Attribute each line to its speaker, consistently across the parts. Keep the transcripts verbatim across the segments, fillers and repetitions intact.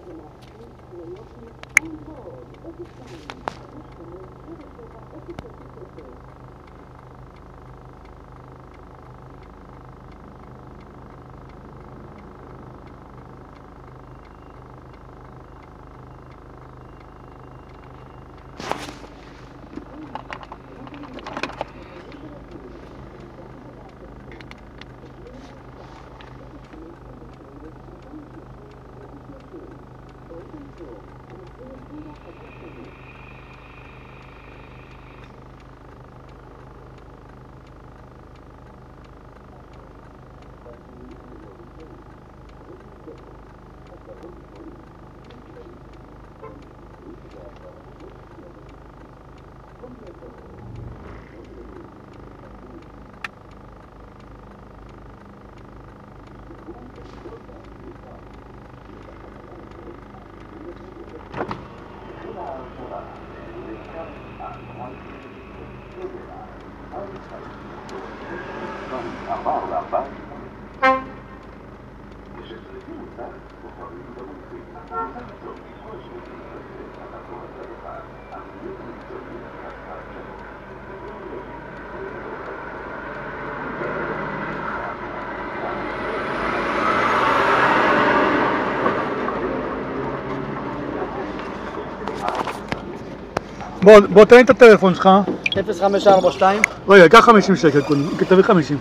Speaker 1: בוא, בוא תן לי את הטלפון שלך.
Speaker 2: אפס חמש ארבע שתיים.
Speaker 1: רגע, קח חמישים שקל קודם, תביא חמישים.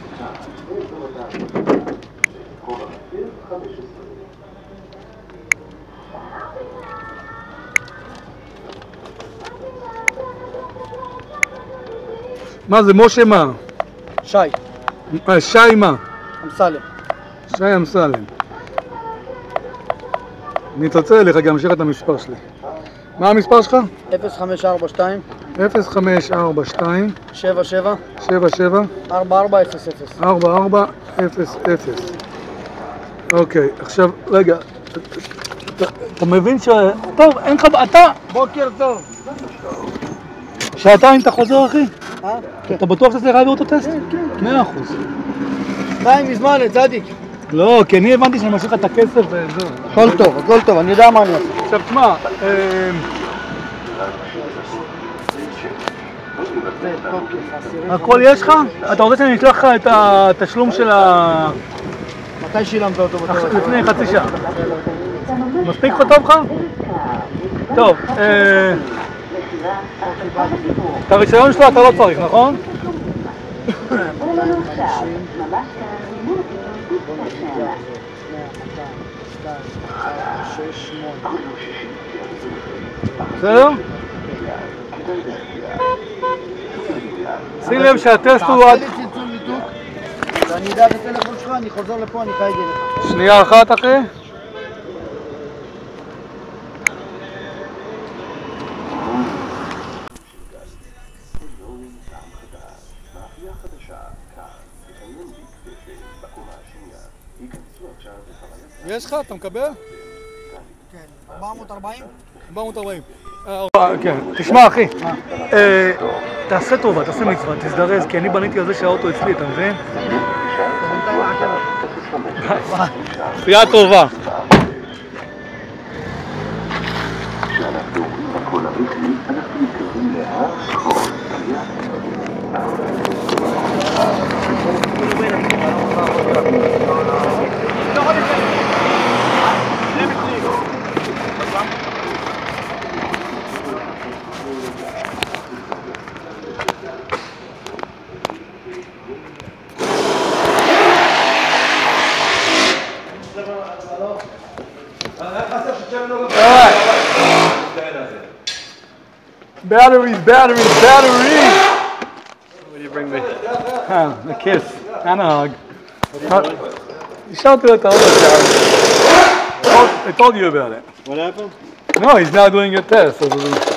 Speaker 1: מה זה, משה מה?
Speaker 2: שי.
Speaker 1: אה, שי מה?
Speaker 2: אמסלם.
Speaker 1: שי אמסלם. אני אתרצה אליך גם, אמשיך את המספר שלי. מה המספר שלך?
Speaker 2: אפס חמש ארבע שתיים.
Speaker 1: אפס חמש ארבע שתיים.
Speaker 2: שבע שבע.
Speaker 1: שבע שבע.
Speaker 2: ארבע ארבע אפס אפס.
Speaker 1: ארבע ארבע אפס אפס. אוקיי, עכשיו, רגע. אתה מבין ש... טוב, אין לך... אתה...
Speaker 2: בוקר טוב.
Speaker 1: שעתיים אתה חוזר, אחי?
Speaker 2: אה?
Speaker 1: אתה בטוח שאתה צריך להעביר אותו טסט?
Speaker 2: כן, כן.
Speaker 1: מאה אחוז.
Speaker 2: שתיים מזמן, צדיק.
Speaker 1: לא, כי אני הבנתי שאני משאיר לך את הכסף וזהו.
Speaker 2: הכל טוב, הכל טוב, אני יודע מה אני עושה.
Speaker 1: עכשיו, תשמע, הכל יש לך? אתה רוצה שאני אשלח לך את התשלום של ה...
Speaker 2: מתי שילמת אותו בתור?
Speaker 1: לפני חצי שעה. מספיק לך טוב לך? טוב, את הרישיון שלו אתה לא צריך, נכון? בסדר? שים לב שהטסט הוא עד...
Speaker 2: ואני אדע את הטלפון שלך, אני חוזר לפה, אני חייג אליך.
Speaker 1: שנייה אחת, אחי. יש לך? אתה מקבל?
Speaker 2: כן, ארבע מאות ארבעים?
Speaker 1: ארבע מאות ארבעים. כן, תשמע אחי, תעשה טובה, תעשה מצווה, תזדרז, כי אני בניתי על זה שהאוטו אצלי, אתה מבין? צפייה טובה. Batteries, batteries, batteries!
Speaker 3: What do you bring me?
Speaker 1: Ah, a kiss and a hug. You shouted at the other guy. I told you about it.
Speaker 3: What happened?
Speaker 1: No, he's now doing a test.